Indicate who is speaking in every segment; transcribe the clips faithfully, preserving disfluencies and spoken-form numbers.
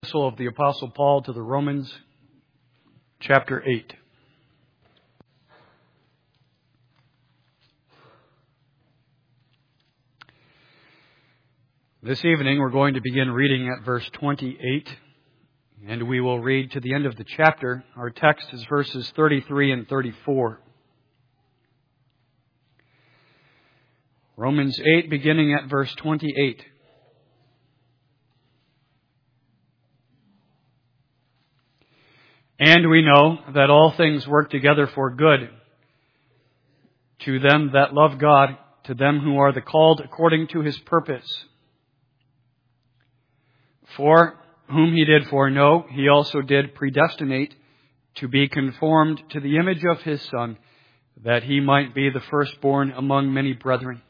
Speaker 1: Epistle of the Apostle Paul to the Romans, chapter eight. This evening we're going to begin reading at verse twenty-eight, and we will read to the end of the chapter. Our text is verses thirty-three and thirty-four. Romans eight, beginning at verse twenty-eight. And we know that all things work together for good to them that love God, to them who are the called according to His purpose. For whom He did foreknow, He also did predestinate to be conformed to the image of His Son, that He might be the firstborn among many brethren.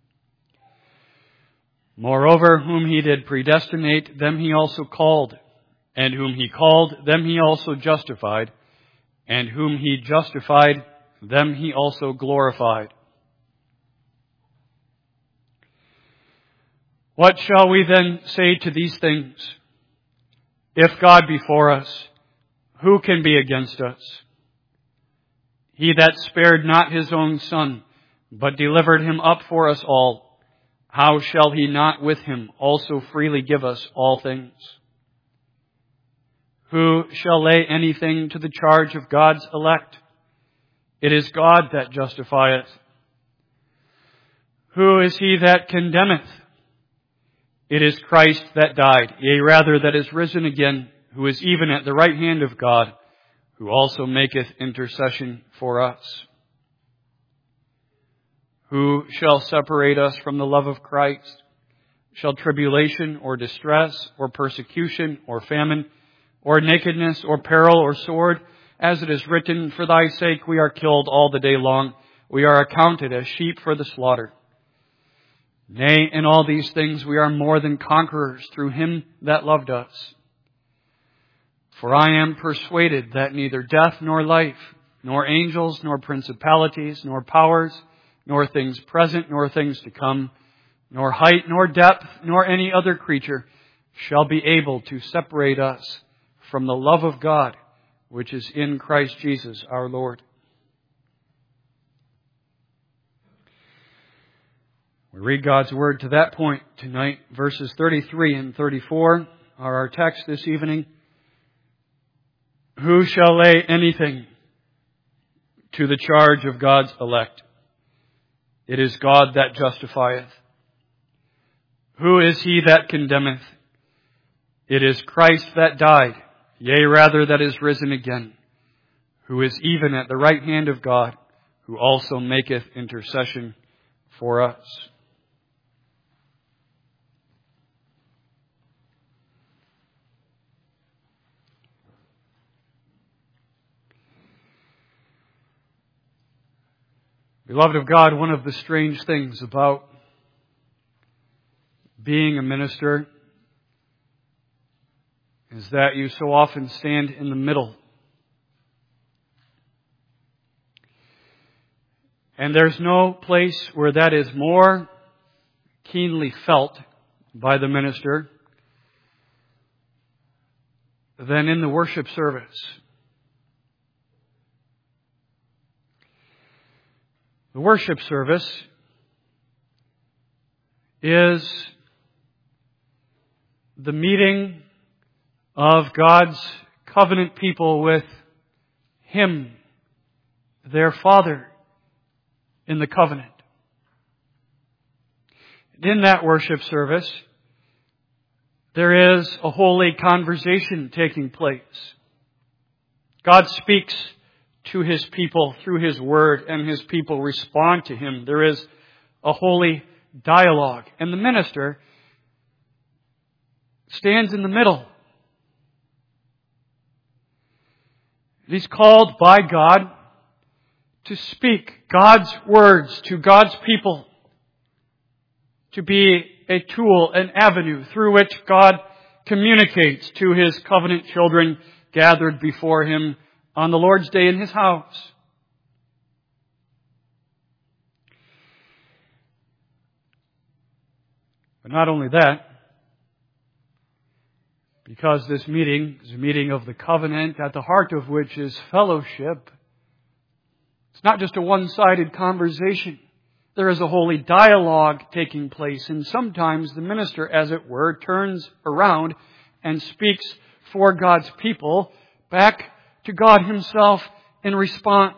Speaker 1: Moreover, whom He did predestinate, them He also called. And whom He called, them He also justified. And whom He justified, them He also glorified. What shall we then say to these things? If God be for us, who can be against us? He that spared not His own Son, but delivered Him up for us all, how shall He not with Him also freely give us all things? Who shall lay anything to the charge of God's elect? It is God that justifieth. Who is he that condemneth? It is Christ that died, yea, rather that is risen again, who is even at the right hand of God, who also maketh intercession for us. Who shall separate us from the love of Christ? Shall tribulation or distress or persecution or famine or nakedness, or peril, or sword? As it is written, for thy sake we are killed all the day long. We are accounted as sheep for the slaughter. Nay, in all these things we are more than conquerors through Him that loved us. For I am persuaded that neither death nor life, nor angels, nor principalities, nor powers, nor things present, nor things to come, nor height, nor depth, nor any other creature shall be able to separate us from the love of God, which is in Christ Jesus our Lord. We read God's Word to that point tonight. Verses thirty-three and thirty-four are our text this evening. Who shall lay anything to the charge of God's elect? It is God that justifieth. Who is he that condemneth? It is Christ that died, yea, rather that is risen again, who is even at the right hand of God, who also maketh intercession for us. Beloved of God, one of the strange things about being a minister is that you so often stand in the middle. And there's no place where that is more keenly felt by the minister than in the worship service. The worship service is the meeting of God's covenant people with Him, their Father, in the covenant. In that worship service, there is a holy conversation taking place. God speaks to His people through His Word, and His people respond to Him. There is a holy dialogue, and the minister stands in the middle. He's called by God to speak God's words to God's people, to be a tool, an avenue through which God communicates to His covenant children gathered before Him on the Lord's Day in His house. But not only that, Because this meeting is a meeting of the covenant, at the heart of which is fellowship. It's not just a one-sided conversation. There is a holy dialogue taking place, and sometimes the minister, as it were, turns around and speaks for God's people back to God Himself in response.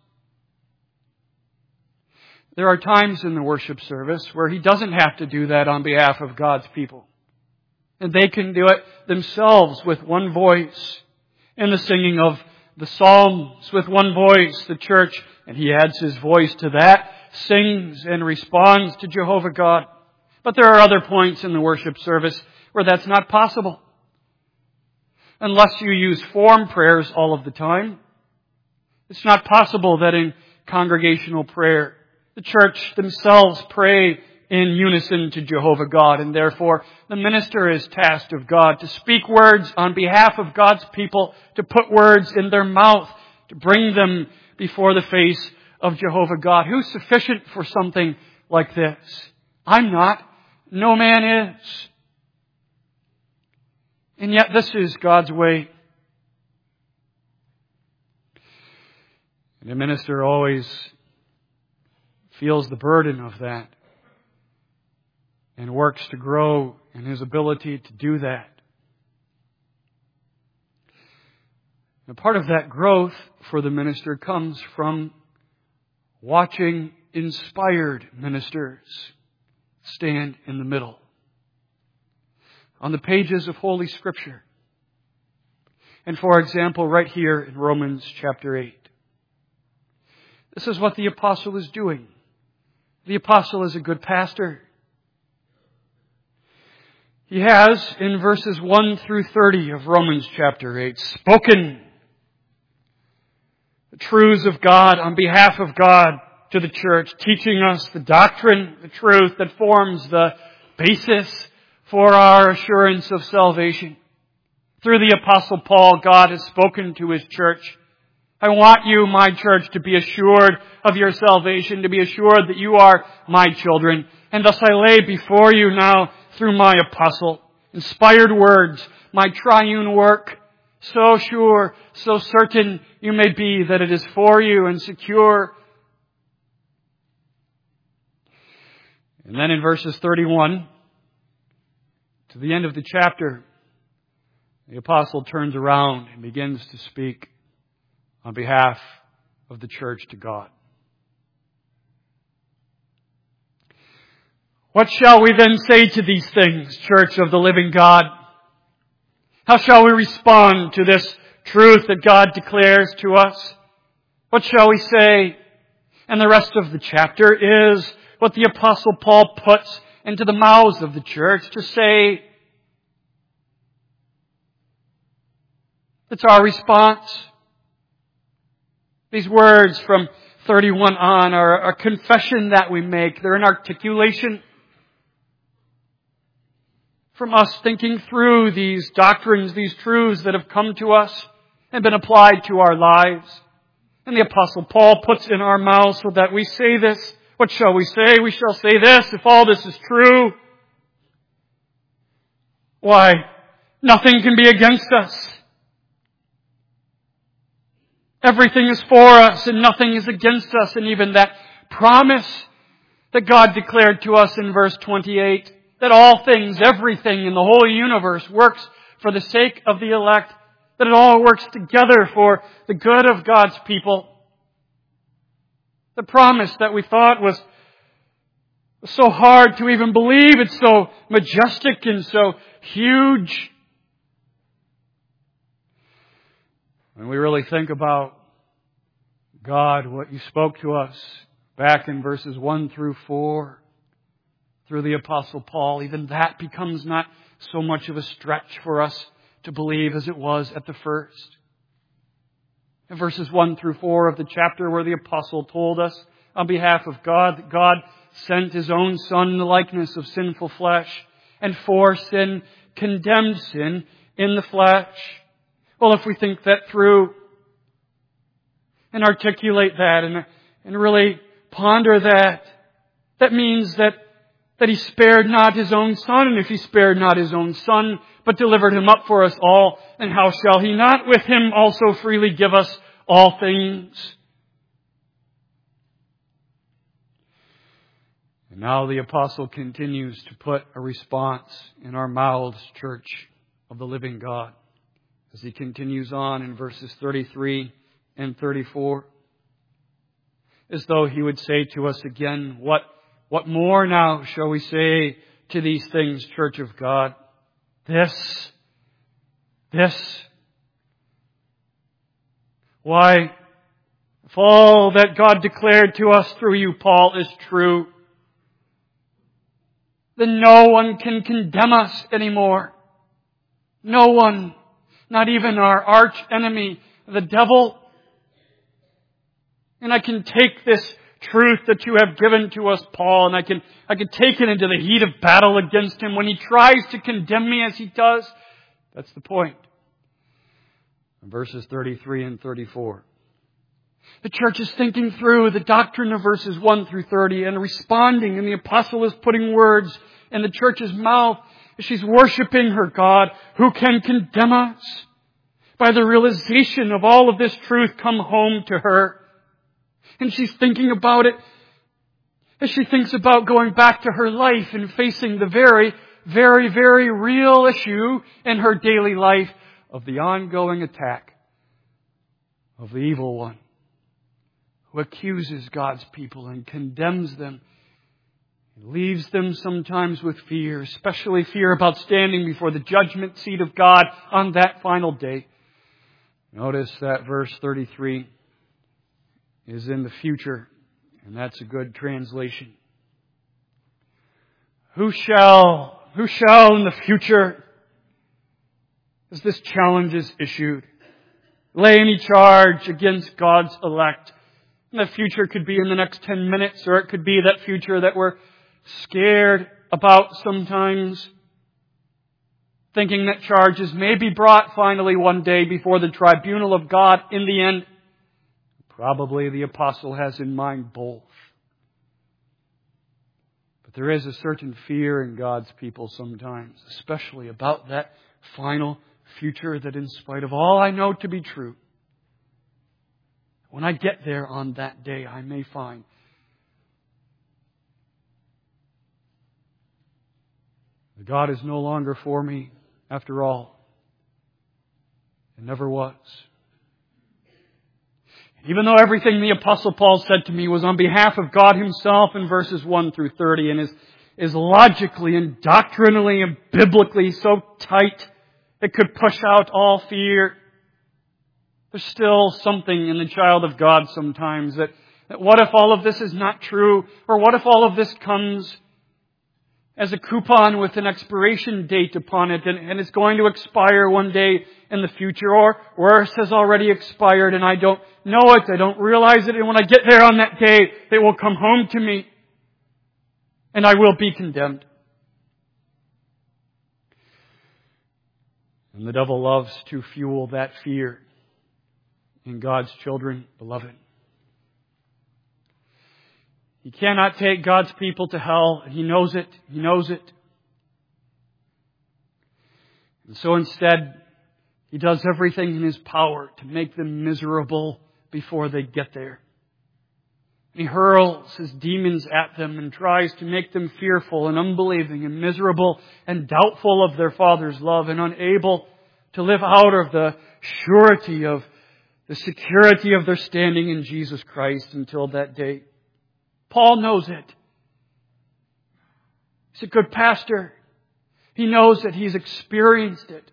Speaker 1: There are times in the worship service where he doesn't have to do that on behalf of God's people. And they can do it themselves with one voice. In the singing of the Psalms with one voice, the church, and he adds his voice to that, sings and responds to Jehovah God. But there are other points in the worship service where that's not possible. Unless you use form prayers all of the time, it's not possible that in congregational prayer, the church themselves pray in unison to Jehovah God, and therefore the minister is tasked of God to speak words on behalf of God's people, to put words in their mouth, to bring them before the face of Jehovah God. Who's sufficient for something like this? I'm not. No man is. And yet this is God's way. And the minister always feels the burden of that and works to grow in his ability to do that. And part of that growth for the minister comes from watching inspired ministers stand in the middle on the pages of Holy Scripture. And for example, right here in Romans chapter eight. This is what the apostle is doing. The apostle is a good pastor. He has, in verses one through thirty of Romans chapter eight, spoken the truths of God on behalf of God to the church, teaching us the doctrine, the truth that forms the basis for our assurance of salvation. Through the apostle Paul, God has spoken to His church. I want you, my church, to be assured of your salvation, to be assured that you are my children. And thus I lay before you now, through my apostle, inspired words, my triune work, so sure, so certain you may be that it is for you and secure. And then in verses thirty-one to the end of the chapter, the apostle turns around and begins to speak on behalf of the church to God. What shall we then say to these things, church of the living God? How shall we respond to this truth that God declares to us? What shall we say? And the rest of the chapter is what the apostle Paul puts into the mouths of the church to say. It's our response. These words from thirty-one on are a confession that we make. They're an articulation from us thinking through these doctrines, these truths that have come to us and been applied to our lives. And the apostle Paul puts in our mouths so that we say this. What shall we say? We shall say this, if all this is true. Why, nothing can be against us. Everything is for us and nothing is against us. And even that promise that God declared to us in verse twenty-eight, that all things, everything in the whole universe works for the sake of the elect, that it all works together for the good of God's people. The promise that we thought was so hard to even believe, it's so majestic and so huge. When we really think about God, what you spoke to us back in verses one through four, through the apostle Paul, even that becomes not so much of a stretch for us to believe as it was at the first. In verses one through four of the chapter where the apostle told us on behalf of God that God sent His own Son in the likeness of sinful flesh, and for sin condemned sin in the flesh. Well, if we think that through and articulate that and, and really ponder that, that means that, that He spared not His own Son, and if He spared not His own Son, but delivered Him up for us all, then how shall He not with Him also freely give us all things? And now the apostle continues to put a response in our mouths, church of the living God, as he continues on in verses thirty-three and thirty-four, as though he would say to us again, what, what more now shall we say to these things, church of God? This, this. Why, if all that God declared to us through you, Paul, is true, then no one can condemn us anymore. No one, not even our arch enemy, the devil. And I can take this truth that you have given to us, Paul, and I can, I can take it into the heat of battle against him when he tries to condemn me as he does. That's the point. In verses thirty-three and thirty-four. The church is thinking through the doctrine of verses one through thirty and responding, and the apostle is putting words in the church's mouth as she's worshiping her God. Who can condemn us? By the realization of all of this truth come home to her. And she's thinking about it as she thinks about going back to her life and facing the very, very, very real issue in her daily life of the ongoing attack of the evil one, who accuses God's people and condemns them and leaves them sometimes with fear, especially fear about standing before the judgment seat of God on that final day. Notice that verse thirty-three is in the future, and that's a good translation. Who shall, who shall in the future, as this challenge is issued, lay any charge against God's elect? And the future could be in the next ten minutes, or it could be that future that we're scared about sometimes, thinking that charges may be brought finally one day before the tribunal of God in the end. Probably the apostle has in mind both. But there is a certain fear in God's people sometimes, especially about that final future that, in spite of all I know to be true, when I get there on that day, I may find that God is no longer for me after all. It never was. Even though everything the Apostle Paul said to me was on behalf of God Himself in verses one through thirty and is, is logically and doctrinally and biblically so tight it could push out all fear, there's still something in the child of God sometimes that, that what if all of this is not true? Or what if all of this comes as a coupon with an expiration date upon it and, and it's going to expire one day in the future, or worse, has already expired and I don't know it, I don't realize it, and when I get there on that day, it will come home to me and I will be condemned. And the devil loves to fuel that fear in God's children, beloved. He cannot take God's people to hell. He knows it. He knows it. And so instead, he does everything in his power to make them miserable before they get there. He hurls his demons at them and tries to make them fearful and unbelieving and miserable and doubtful of their Father's love and unable to live out of the surety of the security of their standing in Jesus Christ until that day. Paul knows it. He's a good pastor. He knows that he's experienced it.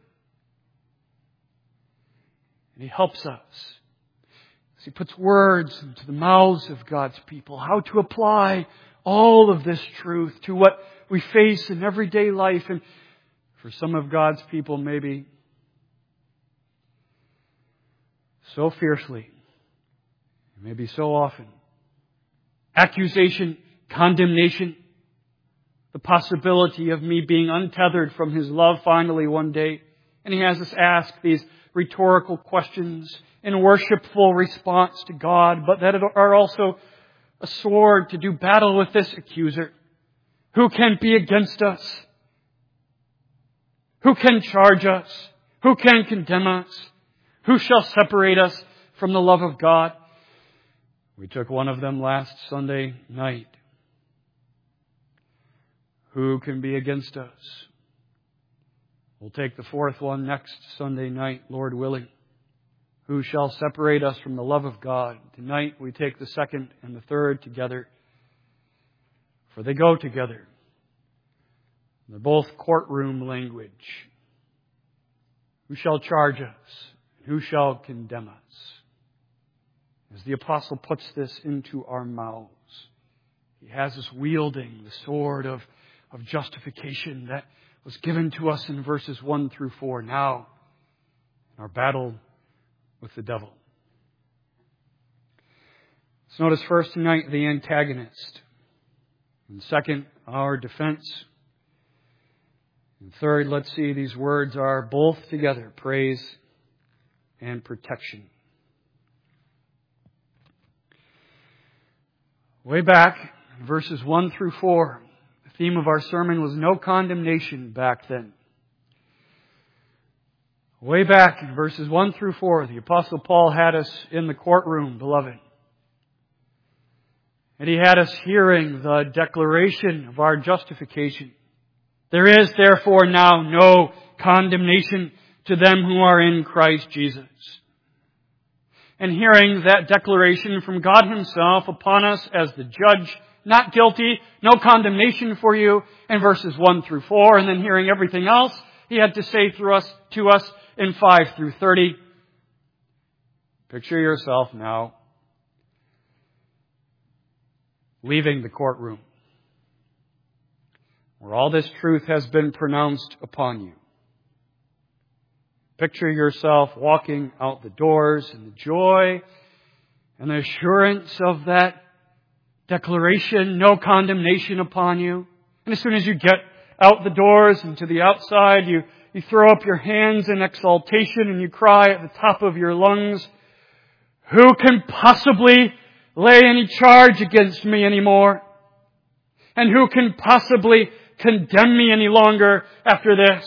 Speaker 1: And he helps us as he puts words into the mouths of God's people, how to apply all of this truth to what we face in everyday life. And for some of God's people, maybe so fiercely, maybe so often. Accusation, condemnation, the possibility of me being untethered from His love finally one day. And He has us ask these rhetorical questions in worshipful response to God, but that are also a sword to do battle with this accuser. Who can be against us? Who can charge us? Who can condemn us? Who shall separate us from the love of God? We took one of them last Sunday night. Who can be against us? We'll take the fourth one next Sunday night, Lord willing. Who shall separate us from the love of God? Tonight we take the second and the third together, for they go together. They're both courtroom language. Who shall charge us? Who shall condemn us? As the apostle puts this into our mouths, he has us wielding the sword of, of justification that was given to us in verses one through four. Now, in our battle with the devil. Let's notice first tonight the antagonist. And second, our defense. And third, let's see these words are both together, praise and protection. Way back, verses one through four, the theme of our sermon was no condemnation back then. Way back in verses one through four, the Apostle Paul had us in the courtroom, beloved. And he had us hearing the declaration of our justification. There is therefore now no condemnation to them who are in Christ Jesus. And hearing that declaration from God Himself upon us as the judge, not guilty, no condemnation for you, in verses one through four, and then hearing everything else He had to say through us, to us in five through thirty. Picture yourself now leaving the courtroom where all this truth has been pronounced upon you. Picture yourself walking out the doors in the joy and the assurance of that declaration, no condemnation upon you. And as soon as you get out the doors and to the outside, you, you throw up your hands in exaltation and you cry at the top of your lungs, who can possibly lay any charge against me anymore? And who can possibly condemn me any longer after this?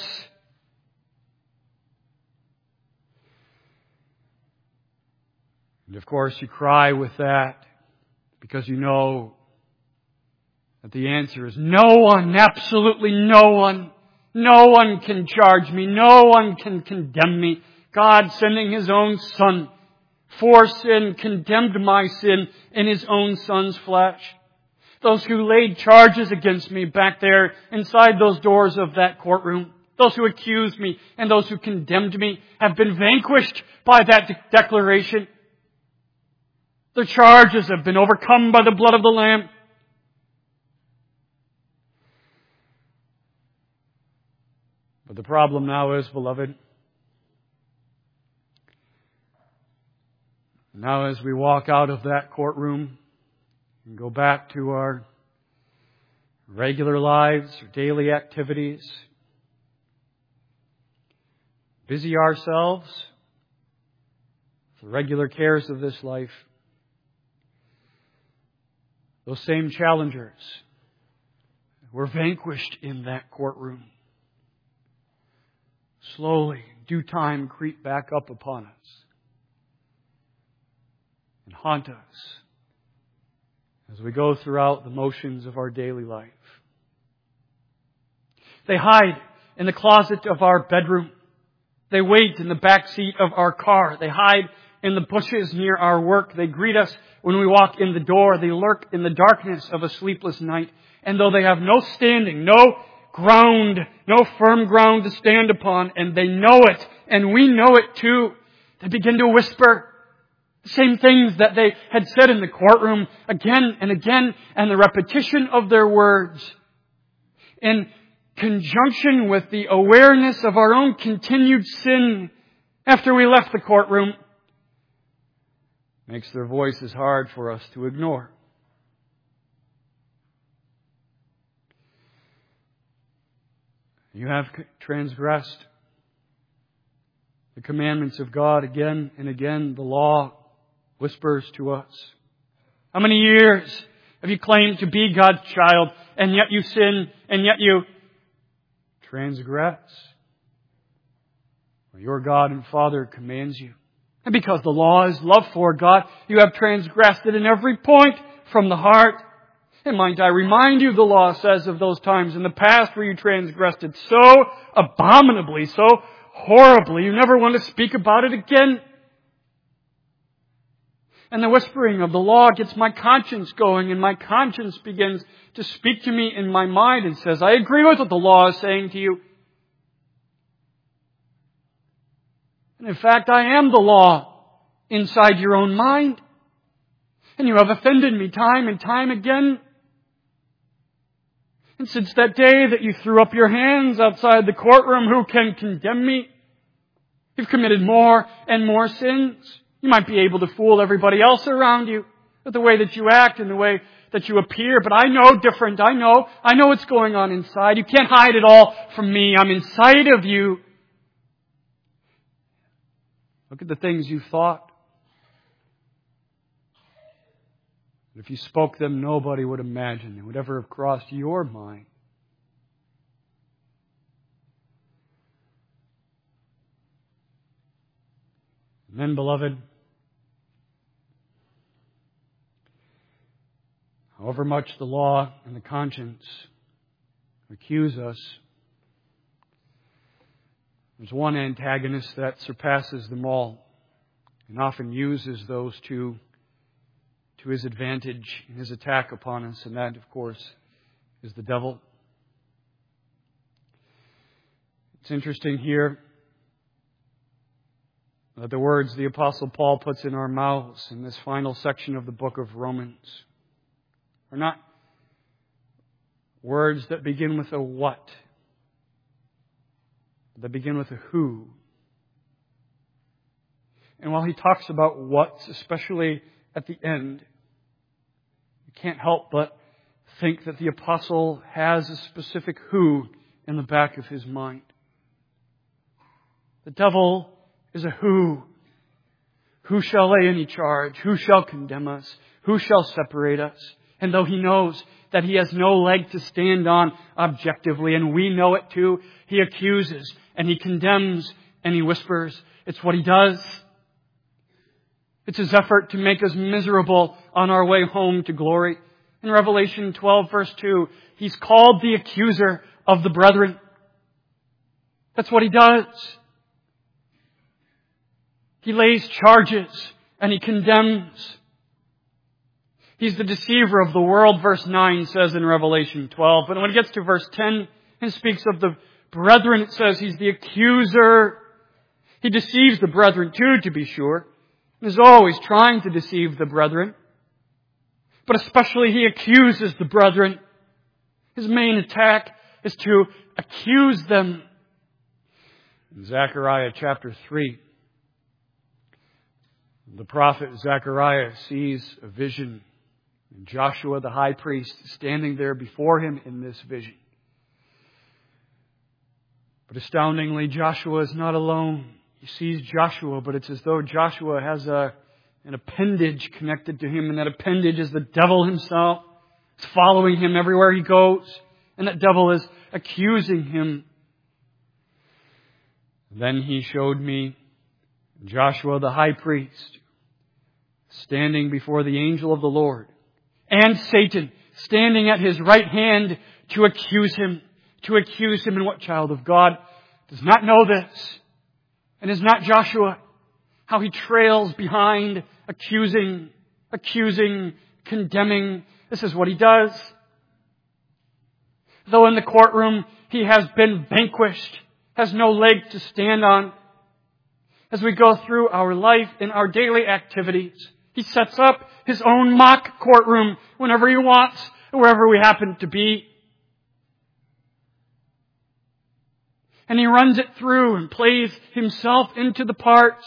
Speaker 1: And of course you cry with that because you know that the answer is no one, absolutely no one. No one can charge me. No one can condemn me. God sending His own Son for sin, condemned my sin in His own Son's flesh. Those who laid charges against me back there inside those doors of that courtroom, those who accused me and those who condemned me have been vanquished by that de- declaration. Their charges have been overcome by the blood of the Lamb. But the problem now is, beloved, now as we walk out of that courtroom and go back to our regular lives, our daily activities, busy ourselves with the regular cares of this life, those same challengers were vanquished in that courtroom. Slowly, due time, creep back up upon us and haunt us as we go throughout the motions of our daily life. They hide in the closet of our bedroom. They wait in the back seat of our car. They hide in the bushes near our work. They greet us when we walk in the door. They lurk in the darkness of a sleepless night. And though they have no standing, no ground, no firm ground to stand upon, and they know it, and we know it too, they begin to whisper the same things that they had said in the courtroom again and again, and the repetition of their words in conjunction with the awareness of our own continued sin after we left the courtroom makes their voices hard for us to ignore. You have transgressed the commandments of God again and again. The law whispers to us. How many years If you claim to be God's child, and yet you sin, and yet you transgress, well, your God and Father commands you. And because the law is love for God, you have transgressed it in every point from the heart. And might I remind you, the law says of those times in the past where you transgressed it so abominably, so horribly, you never want to speak about it again. And the whispering of the law gets my conscience going, and my conscience begins to speak to me in my mind and says, I agree with what the law is saying to you. And in fact, I am the law inside your own mind. And you have offended me time and time again. And since that day that you threw up your hands outside the courtroom, who can condemn me? You've committed more and more sins. You might be able to fool everybody else around you with the way that you act and the way that you appear, but I know different. I know. I know what's going on inside. You can't hide it all from me. I'm inside of you. Look at the things you thought. If you spoke them, nobody would imagine it would ever have crossed your mind. And then, beloved, however much the law and the conscience accuse us, there's one antagonist that surpasses them all and often uses those two to his advantage in his attack upon us, and that, of course, is the devil. It's interesting here that the words the Apostle Paul puts in our mouths in this final section of the book of Romans are not words that begin with a what, that begin with a who. And while he talks about what's, especially at the end, you can't help but think that the apostle has a specific who in the back of his mind. The devil is a who. Who shall lay any charge? Who shall condemn us? Who shall separate us? And though he knows that he has no leg to stand on objectively, and we know it too, he accuses and he condemns and he whispers. It's what he does. It's his effort to make us miserable on our way home to glory. In Revelation twelve, verse two, he's called the accuser of the brethren. That's what he does. He lays charges and he condemns. He's the deceiver of the world, verse nine says in Revelation twelve. But when it gets to verse ten and speaks of the brethren, it says he's the accuser. He deceives the brethren too, to be sure. Is always trying to deceive the brethren. But especially he accuses the brethren. His main attack is to accuse them. In Zechariah chapter three, the prophet Zechariah sees a vision. And Joshua the high priest standing there before him in this vision. But astoundingly, Joshua is not alone. He sees Joshua, but it's as though Joshua has a, an appendage connected to him, and that appendage is the devil himself. It's following him everywhere he goes, and that devil is accusing him. Then he showed me Joshua the high priest standing before the angel of the Lord, and Satan standing at his right hand to accuse him, to accuse him. And what child of God does not know this? And is not Joshua, how he trails behind, accusing, accusing, condemning. This is what he does. Though in the courtroom he has been vanquished, has no leg to stand on. As we go through our life in our daily activities, he sets up his own mock courtroom whenever he wants, wherever we happen to be. And he runs it through and plays himself into the parts.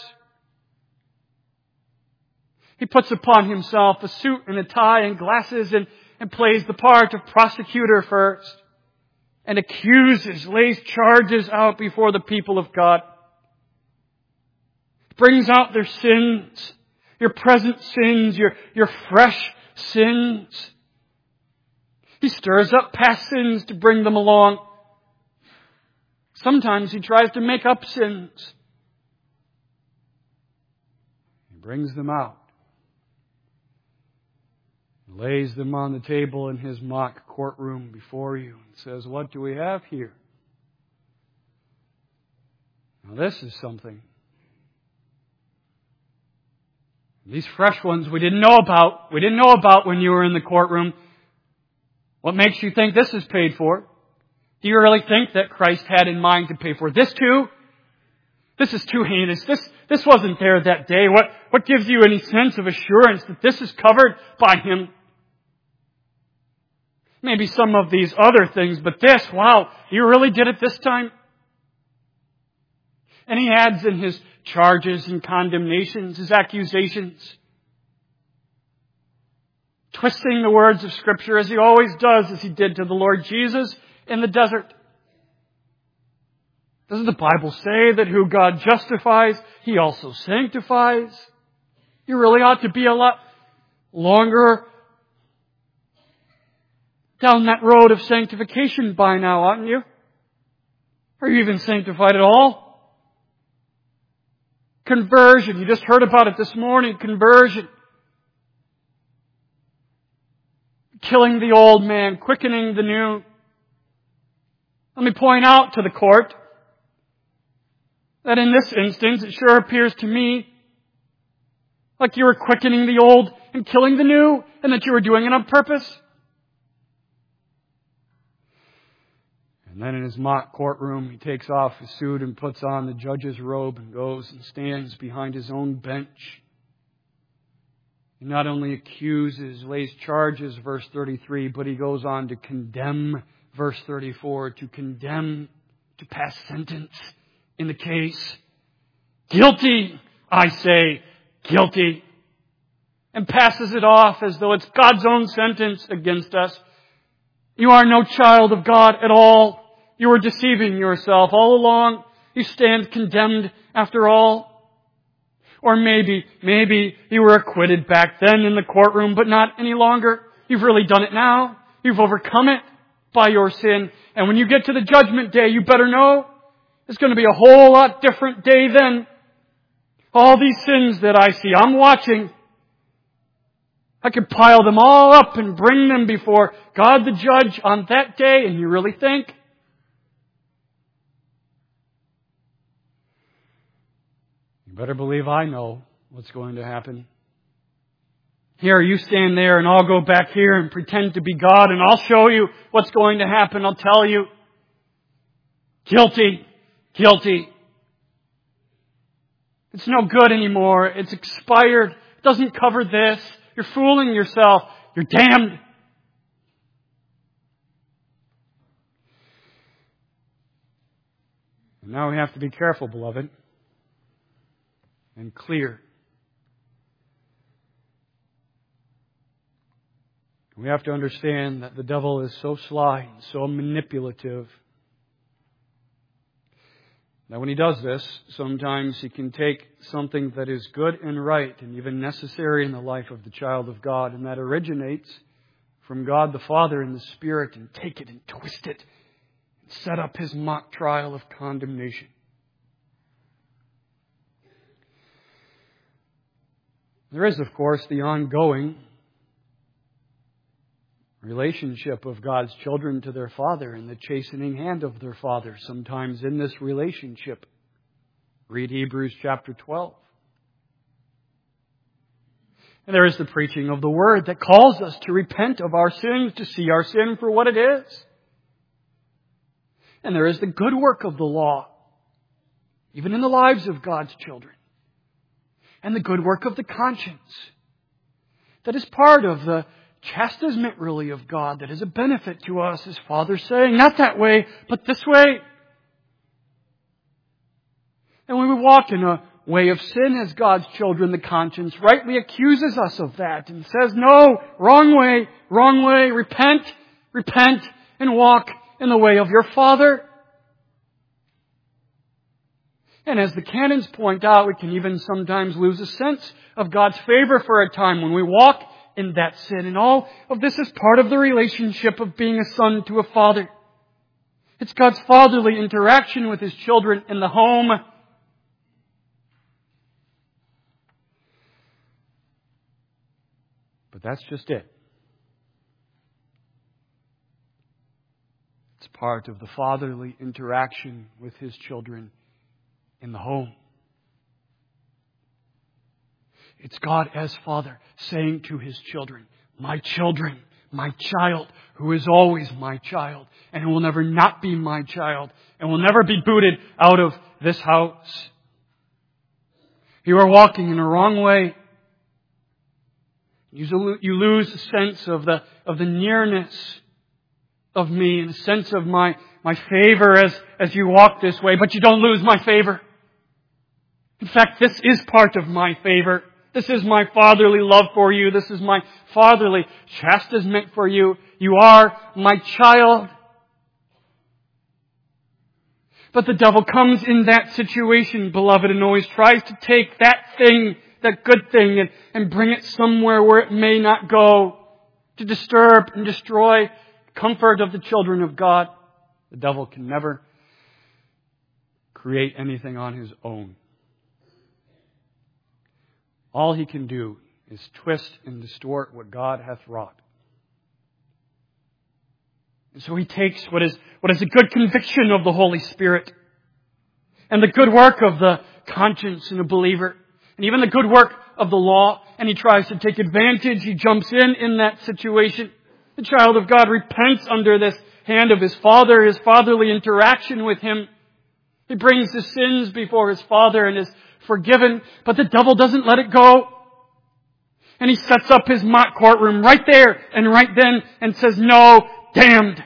Speaker 1: He puts upon himself a suit and a tie and glasses and, and plays the part of prosecutor first. And accuses, lays charges out before the people of God. Brings out their sins, your present sins, your, your fresh sins. He stirs up past sins to bring them along. Sometimes He tries to make up sins. He brings them out. He lays them on the table in His mock courtroom before you and says, what do we have here? Now this is something. These fresh ones we didn't know about. We didn't know about when you were in the courtroom. What makes you think this is paid for? Do you really think that Christ had in mind to pay for this too? This is too heinous. This, this wasn't there that day. What, what gives you any sense of assurance that this is covered by Him? Maybe some of these other things, but this, wow, you really did it this time? And He adds in His charges and condemnations, His accusations, twisting the words of Scripture as He always does, as He did to the Lord Jesus in the desert. Doesn't the Bible say that who God justifies, He also sanctifies? You really ought to be a lot longer down that road of sanctification by now, oughtn't you? Are you even sanctified at all? Conversion. You just heard about it this morning. Conversion. Killing the old man, quickening the new. Let me point out to the court that in this instance, it sure appears to me like you were quickening the old and killing the new, and that you were doing it on purpose. And then in his mock courtroom, he takes off his suit and puts on the judge's robe and goes and stands behind his own bench. He not only accuses, lays charges, verse thirty-three, but he goes on to condemn, verse thirty-four, to condemn, to pass sentence in the case. Guilty, I say, guilty. And passes it off as though it's God's own sentence against us. You are no child of God at all. You were deceiving yourself all along. You stand condemned after all. Or maybe, maybe you were acquitted back then in the courtroom, but not any longer. You've really done it now. You've overcome it by your sin. And when you get to the judgment day, you better know it's going to be a whole lot different day then. All these sins that I see, I'm watching. I could pile them all up and bring them before God the judge on that day, and you really think? You better believe I know what's going to happen. Here, you stand there and I'll go back here and pretend to be God, and I'll show you what's going to happen. I'll tell you. Guilty. Guilty. It's no good anymore. It's expired. It doesn't cover this. You're fooling yourself. You're damned. And now we have to be careful, beloved, and clear. We have to understand that the devil is so sly and so manipulative that when he does this, sometimes he can take something that is good and right and even necessary in the life of the child of God, and that originates from God the Father and the Spirit, and take it and twist it and set up his mock trial of condemnation. There is, of course, the ongoing relationship of God's children to their Father and the chastening hand of their Father. Sometimes in this relationship, read Hebrews chapter twelve. And there is the preaching of the Word that calls us to repent of our sins, to see our sin for what it is. And there is the good work of the law, even in the lives of God's children. And the good work of the conscience, that is part of the chastisement, really, of God, that is a benefit to us, as Father's saying, not that way, but this way. And when we walk in a way of sin as God's children, the conscience rightly accuses us of that and says, no, wrong way, wrong way, repent, repent, and walk in the way of your Father. And as the canons point out, we can even sometimes lose a sense of God's favor for a time when we walk in that sin. And all of this is part of the relationship of being a son to a father. It's God's fatherly interaction with His children in the home. But that's just it. It's part of the fatherly interaction with His children in the home. It's God as Father saying to His children, my children, my child, who is always my child, and who will never not be my child, and will never be booted out of this house. You are walking in a wrong way. You lose a sense of the, of the nearness of me, and a sense of my, my favor as, as you walk this way, but you don't lose my favor. In fact, this is part of my favor. This is my fatherly love for you. This is my fatherly chastisement for you. You are my child. But the devil comes in that situation, beloved, and always tries to take that thing, that good thing, and, and bring it somewhere where it may not go, to disturb and destroy comfort of the children of God. The devil can never create anything on his own. All he can do is twist and distort what God hath wrought. And so he takes what is, what is a good conviction of the Holy Spirit, and the good work of the conscience in a believer, and even the good work of the law, and he tries to take advantage. He jumps in in that situation. The child of God repents under this hand of his Father, his fatherly interaction with Him. He brings his sins before his Father and is forgiven, but the devil doesn't let it go. And he sets up his mock courtroom right there and right then and says, no, damned.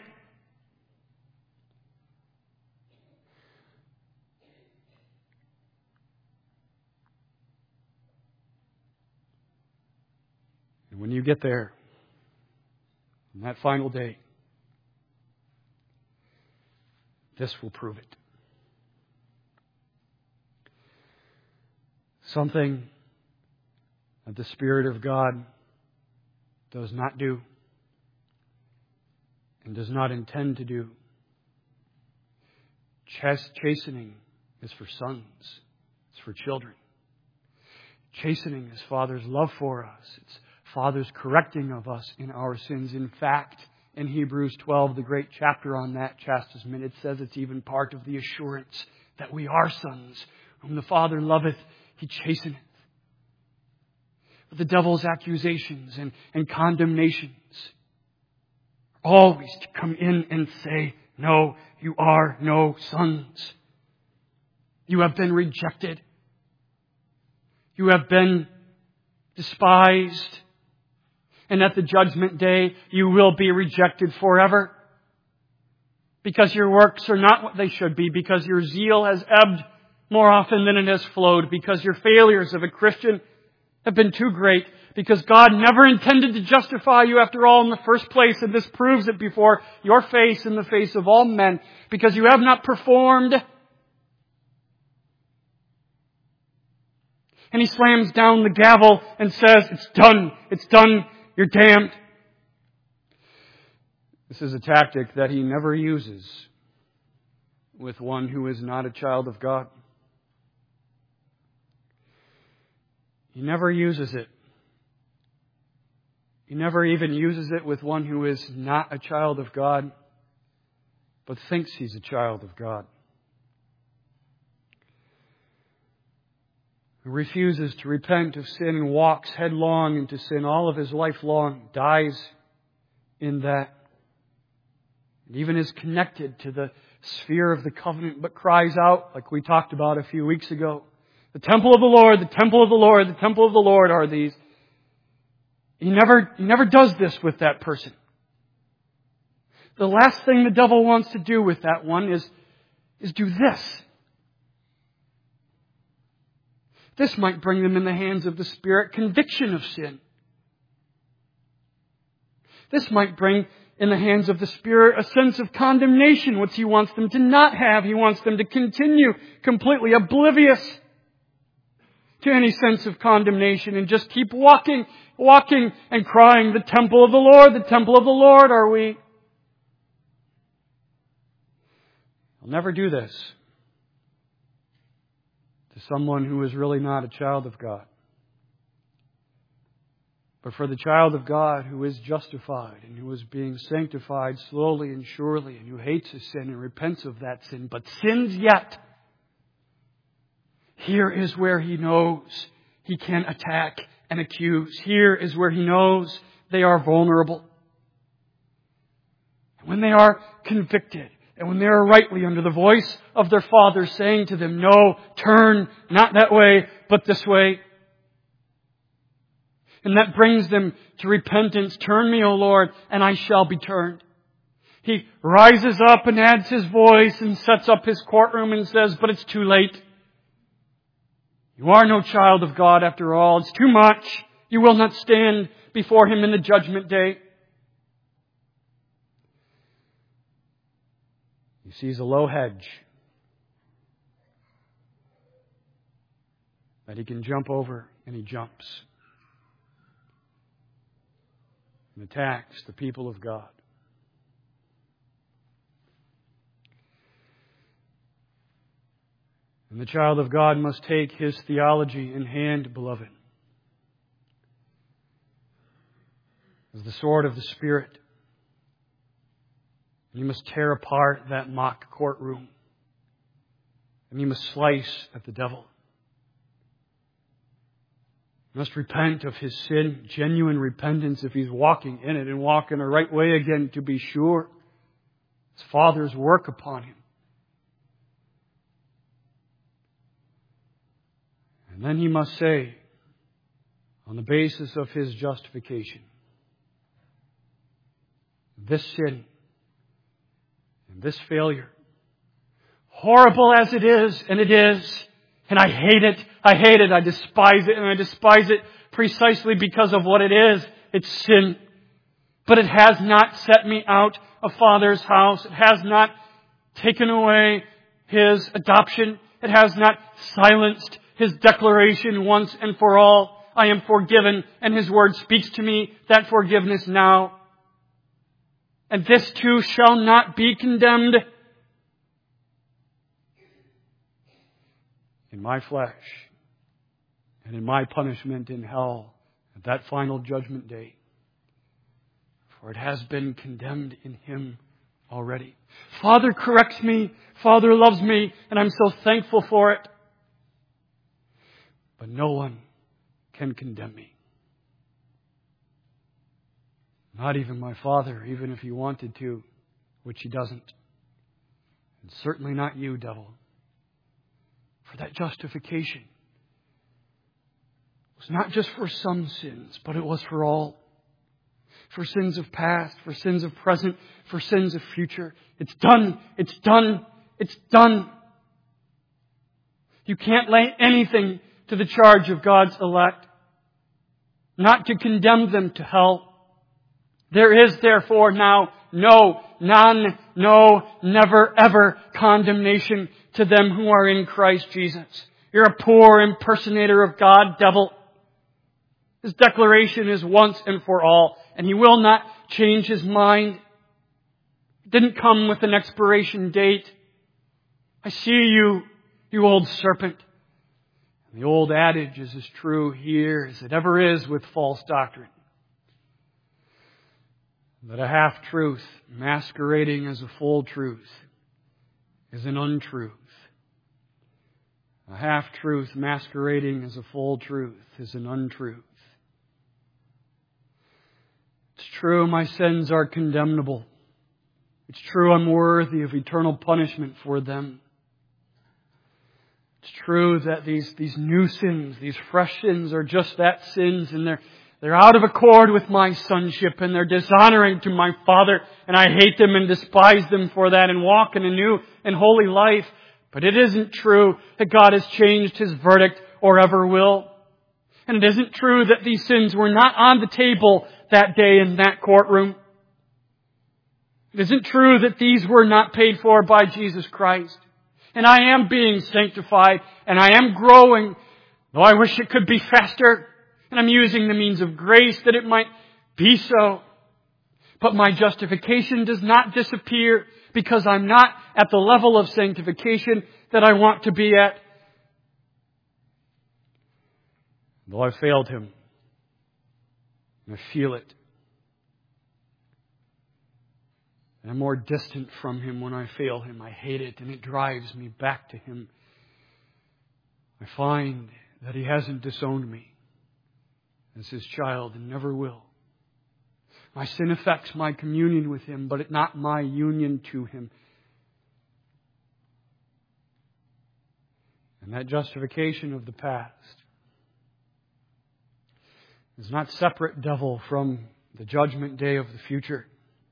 Speaker 1: And when you get there, on that final day, this will prove it. Something that the Spirit of God does not do and does not intend to do. Chastening is for sons. It's for children. Chastening is Father's love for us. It's Father's correcting of us in our sins. In fact, in Hebrews twelve, the great chapter on that chastisement, it says it's even part of the assurance that we are sons, whom the Father loveth, He chasteneth. But the devil's accusations and, and condemnations are always to come in and say, no, you are no sons. You have been rejected. You have been despised. And at the judgment day, you will be rejected forever. Because your works are not what they should be. Because your zeal has ebbed more often than it has flowed. Because your failures of a Christian have been too great. Because God never intended to justify you after all in the first place. And this proves it before your face and the face of all men. Because you have not performed. And He slams down the gavel and says, it's done. It's done. You're damned. This is a tactic that He never uses with one who is not a child of God. He never uses it. He never even uses it with one who is not a child of God, but thinks he's a child of God. Who refuses to repent of sin and walks headlong into sin all of his life long, dies in that. And even is connected to the sphere of the covenant, but cries out, like we talked about a few weeks ago, the temple of the Lord, the temple of the Lord, the temple of the Lord are these. He never, he never does this with that person. The last thing the devil wants to do with that one is, is do this. This might bring them in the hands of the Spirit conviction of sin. This might bring in the hands of the Spirit a sense of condemnation, which He wants them to not have. He wants them to continue completely oblivious. to any sense of condemnation and just keep walking, walking and crying, the temple of the Lord, the temple of the Lord are we. I'll never do this to someone who is really not a child of God. But for the child of God who is justified and who is being sanctified slowly and surely and who hates his sin and repents of that sin, but sins yet, here is where he knows he can attack and accuse. Here is where he knows they are vulnerable. When they are convicted and when they are rightly under the voice of their Father saying to them, no, turn, not that way, but this way. And that brings them to repentance. Turn me, O Lord, and I shall be turned. He rises up and adds his voice and sets up his courtroom and says, but it's too late. You are no child of God after all. It's too much. You will not stand before him in the judgment day. He sees a low hedge that he can jump over, and he jumps and attacks the people of God. And the child of God must take his theology in hand, beloved, as the sword of the Spirit. And you must tear apart that mock courtroom. And you must slice at the devil. He must repent of his sin, genuine repentance if he's walking in it, and walk in the right way again to be sure. His Father's work upon him. And then he must say, on the basis of his justification, this sin and this failure, horrible as it is, and it is, and I hate it, I hate it, I despise it, and I despise it precisely because of what it is. It's sin. But it has not set me out of Father's house. It has not taken away His adoption. It has not silenced His declaration once and for all. I am forgiven, and His Word speaks to me that forgiveness now. And this too shall not be condemned. In my flesh and in my punishment in hell at that final judgment day. For it has been condemned in Him already. Father corrects me. Father loves me. And I'm so thankful for it. But no one can condemn me. Not even my Father, even if He wanted to, which He doesn't. And certainly not you, devil. For that justification was not just for some sins, but it was for all. For sins of past, for sins of present, for sins of future. It's done. It's done. It's done. You can't lay anything to the charge of God's elect, not to condemn them to hell. There is therefore now no, none, no, never, ever condemnation to them who are in Christ Jesus. You're a poor impersonator of God, devil. His declaration is once and for all, and He will not change His mind. It didn't come with an expiration date. I see you, you old serpent. And the old adage is as true here as it ever is with false doctrine. That a half-truth masquerading as a full truth is an untruth. A half-truth masquerading as a full truth is an untruth. It's true my sins are condemnable. It's true I'm worthy of eternal punishment for them. It's true that these, these new sins, these fresh sins are just that, sins, and they're They're out of accord with my sonship, and they're dishonoring to my Father, and I hate them and despise them for that and walk in a new and holy life. But it isn't true that God has changed His verdict or ever will. And it isn't true that these sins were not on the table that day in that courtroom. It isn't true that these were not paid for by Jesus Christ. And I am being sanctified, and I am growing Though I wish it could be faster, and I'm using the means of grace that it might be so. But my justification does not disappear because I'm not at the level of sanctification that I want to be at. Though I failed Him, and I feel it. And I'm more distant from Him when I fail Him. I hate it, and it drives me back to Him. I find that He hasn't disowned me as His child and never will. My sin affects my communion with Him, but it's not my union to Him. And that justification of the past is not separate, devil, from the judgment day of the future.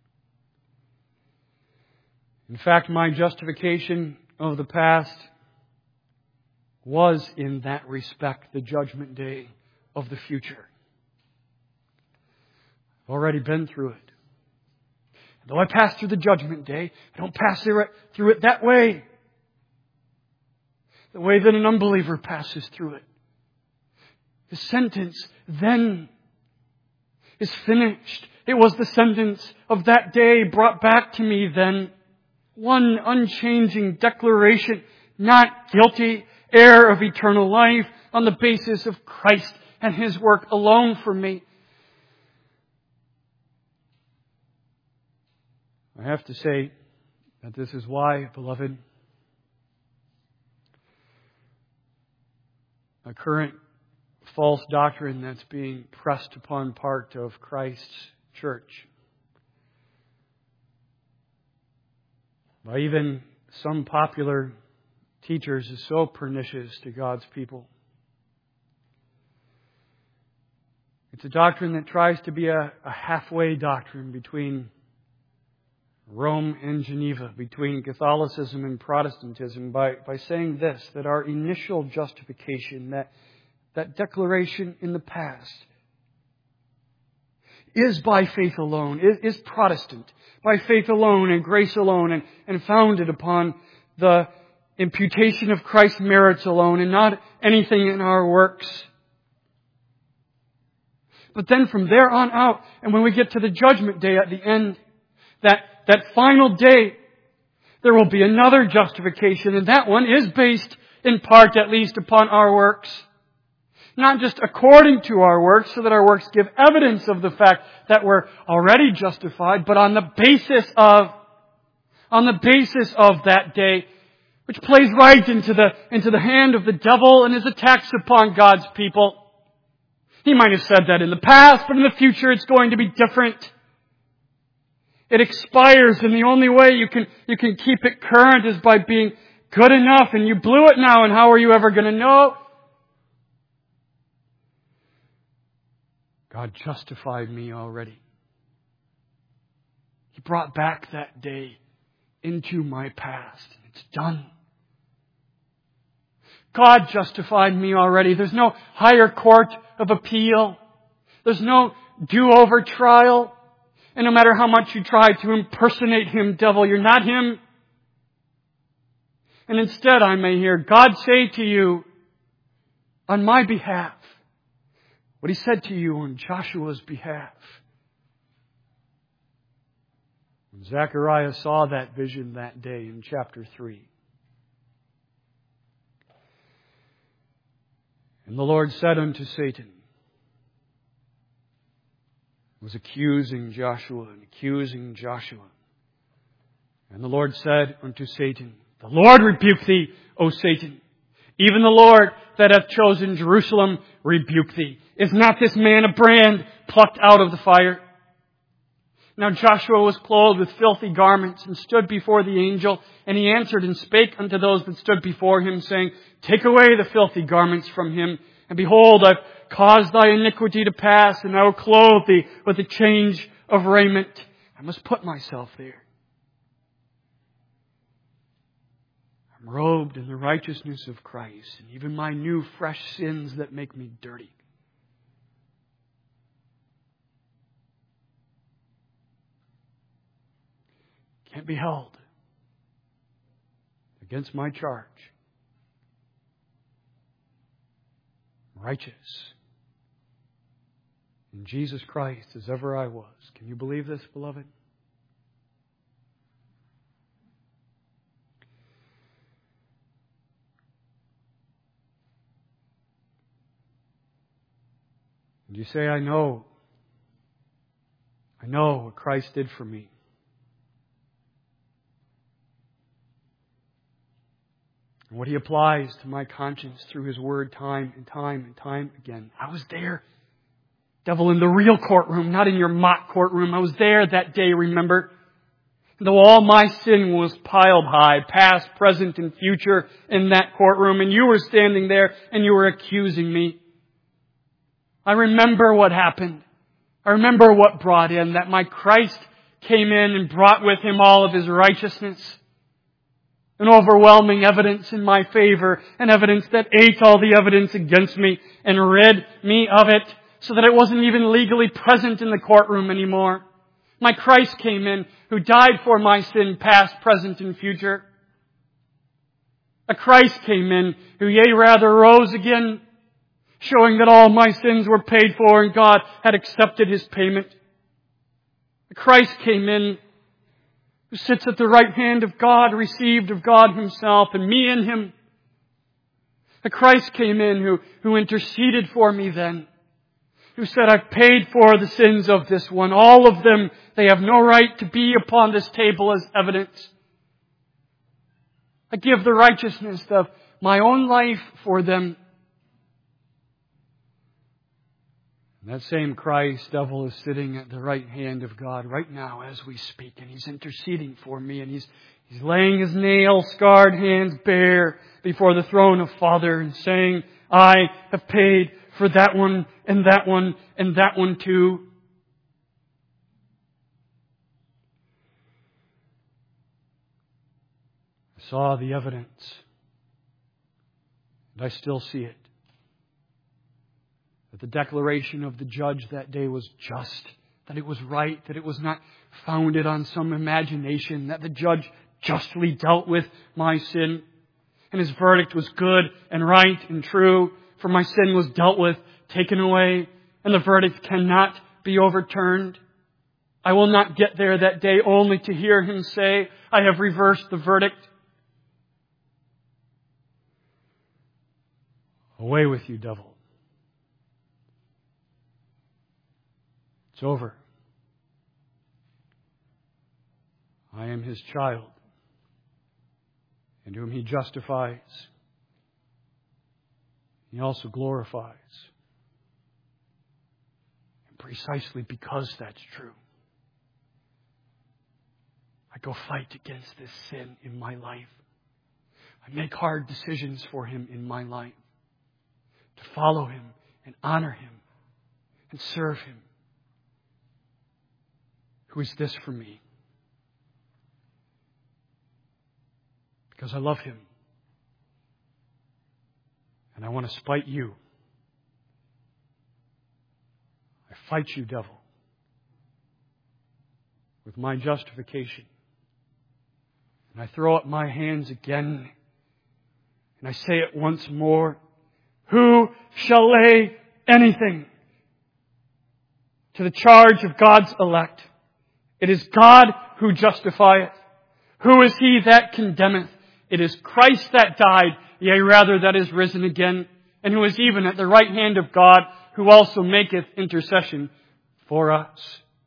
Speaker 1: In fact, my justification of the past was in that respect the judgment day of the future. I've already been through it. Though I pass through the judgment day, I don't pass through it, through it that way. The way that an unbeliever passes through it. The sentence then is finished. It was the sentence of that day brought back to me then. One unchanging declaration, not guilty, heir of eternal life on the basis of Christ and His work alone for me. I have to say that this is why, beloved, a current false doctrine that's being pressed upon part of Christ's church by even some popular teachers is so pernicious to God's people. It's a doctrine that tries to be a, a halfway doctrine between Rome and Geneva, between Catholicism and Protestantism, by, by saying this, that our initial justification, that, that declaration in the past, is by faith alone, is, is Protestant, by faith alone and grace alone, and, and founded upon the imputation of Christ's merits alone, and not anything in our works. But then from there on out, and when we get to the judgment day at the end, that That final day, there will be another justification, and that one is based in part at least upon our works. Not just according to our works, so that our works give evidence of the fact that we're already justified, but on the basis of, on the basis of that day, which plays right into the, into the hand of the devil and his attacks upon God's people. He might have said that in the past, but in the future it's going to be different. It expires, and the only way you can, you can keep it current is by being good enough, and you blew it now, and how are you ever going to know? God justified me already. He brought back that day into my past. It's done. God justified me already. There's no higher court of appeal. There's no do-over trial. And no matter how much you try to impersonate Him, devil, you're not Him. And instead I may hear God say to you on my behalf what He said to you on Joshua's behalf. When Zechariah saw that vision that day in chapter three. And the Lord said unto Satan, was accusing Joshua and accusing Joshua. And the Lord said unto Satan, the Lord rebuke thee, O Satan. Even the Lord that hath chosen Jerusalem rebuke thee. Is not this man a brand plucked out of the fire? Now Joshua was clothed with filthy garments and stood before the angel. And he answered and spake unto those that stood before him, saying, take away the filthy garments from him. And behold, I've caused thy iniquity to pass, and I will clothe thee with a change of raiment. I must put myself there. I'm robed in the righteousness of Christ, and even my new fresh sins that make me dirty. Can't be held against my charge. righteous in Jesus Christ as ever I was. Can you believe this, beloved? And you say, I know. I know what Christ did for me. And what He applies to my conscience through His Word time and time and time again. I was there. Devil, in the real courtroom, not in your mock courtroom. I was there that day, remember? And though all my sin was piled high, past, present, and future in that courtroom, and you were standing there and you were accusing me. I remember what happened. I remember what brought in, that my Christ came in and brought with Him all of His righteousness. An overwhelming evidence in my favor, an evidence that ate all the evidence against me and rid me of it so that it wasn't even legally present in the courtroom anymore. My Christ came in who died for my sin past, present, and future. A Christ came in who yea rather rose again, showing that all my sins were paid for and God had accepted His payment. A Christ came in who sits at the right hand of God, received of God Himself, and me in Him. A Christ came in who, who interceded for me then, who said, I've paid for the sins of this one. All of them, they have no right to be upon this table as evidence. I give the righteousness of my own life for them. That same Christ, devil, is sitting at the right hand of God right now as we speak. And He's interceding for me. And He's, he's laying His nail-scarred hands bare before the throne of Father and saying, I have paid for that one and that one and that one too. I saw the evidence. And I still see it. That the declaration of the judge that day was just, that it was right, that it was not founded on some imagination, that the judge justly dealt with my sin, and his verdict was good and right and true, for my sin was dealt with, taken away, and the verdict cannot be overturned. I will not get there that day only to hear Him say, I have reversed the verdict. Away with you, devil. It's over. I am His child, and whom He justifies, He also glorifies. And precisely because that's true, I go fight against this sin in my life. I make hard decisions for Him in my life, to follow Him and honor Him and serve Him. Who is this for me? Because I love Him. And I want to spite you. I fight you, devil, with my justification. And I throw up my hands again. And I say it once more. Who shall lay anything to the charge of God's elect? It is God who justifieth. Who is he that condemneth? It is Christ that died, yea, rather that is risen again, and who is even at the right hand of God, who also maketh intercession for us.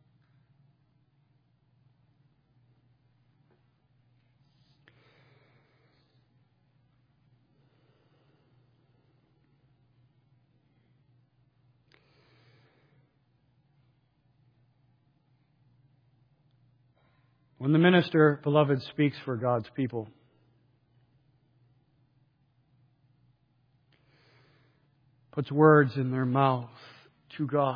Speaker 1: When the minister, beloved, speaks for God's people, puts words in their mouth to God,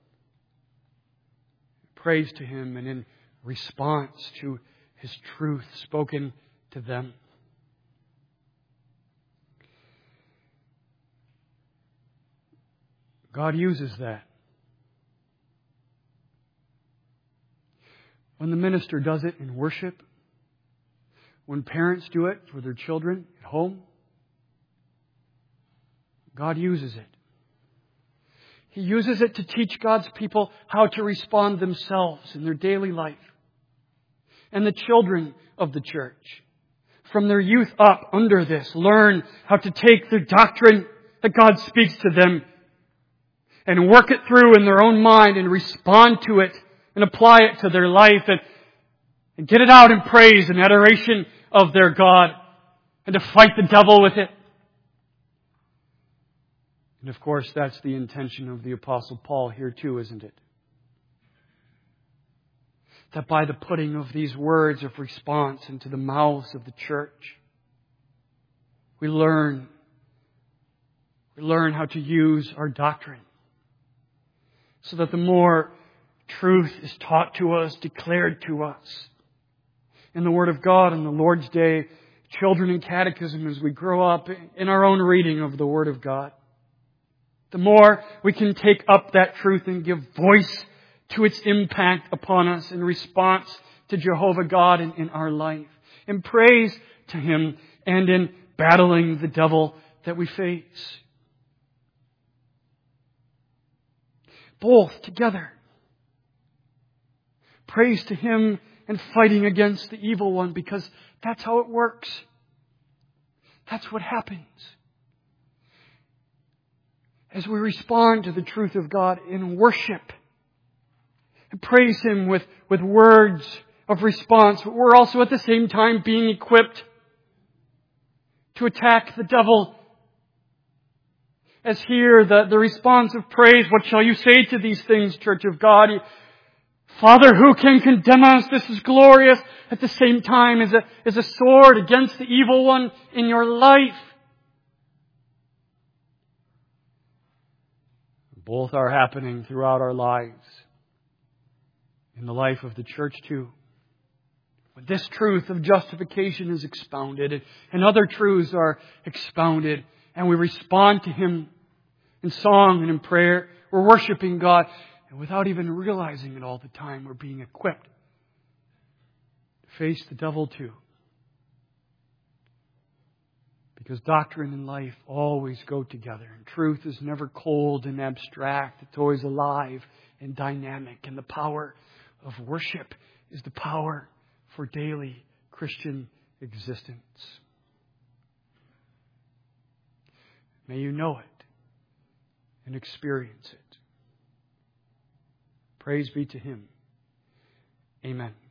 Speaker 1: prays to Him, and in response to His truth spoken to them, God uses that. When the minister does it in worship, when parents do it for their children at home, God uses it. He uses it to teach God's people how to respond themselves in their daily life. And the children of the church, from their youth up under this, learn how to take the doctrine that God speaks to them and work it through in their own mind and respond to it and apply it to their life and, and get it out in praise and adoration of their God and to fight the devil with it. And of course, that's the intention of the Apostle Paul here too, isn't it? That by the putting of these words of response into the mouths of the church, we learn, we learn how to use our doctrine so that the more truth is taught to us, declared to us in the Word of God on the Lord's Day, children in catechism as we grow up in our own reading of the Word of God, the more we can take up that truth and give voice to its impact upon us in response to Jehovah God in, in our life, in praise to Him and in battling the devil that we face. Both together. Praise to Him and fighting against the evil one, because that's how it works. That's what happens. As we respond to the truth of God in worship and praise Him with, with words of response, but we're also at the same time being equipped to attack the devil. As here, the, the response of praise, what shall you say to these things, Church of God? Father, who can condemn us? This is glorious. At the same time, is a, is a sword against the evil one in your life. Both are happening throughout our lives. In the life of the church too. When this truth of justification is expounded and other truths are expounded and we respond to Him in song and in prayer, we're worshiping God. And without even realizing it all the time, we're being equipped to face the devil too. Because doctrine and life always go together. And truth is never cold and abstract. It's always alive and dynamic. And the power of worship is the power for daily Christian existence. May you know it and experience it. Praise be to Him. Amen.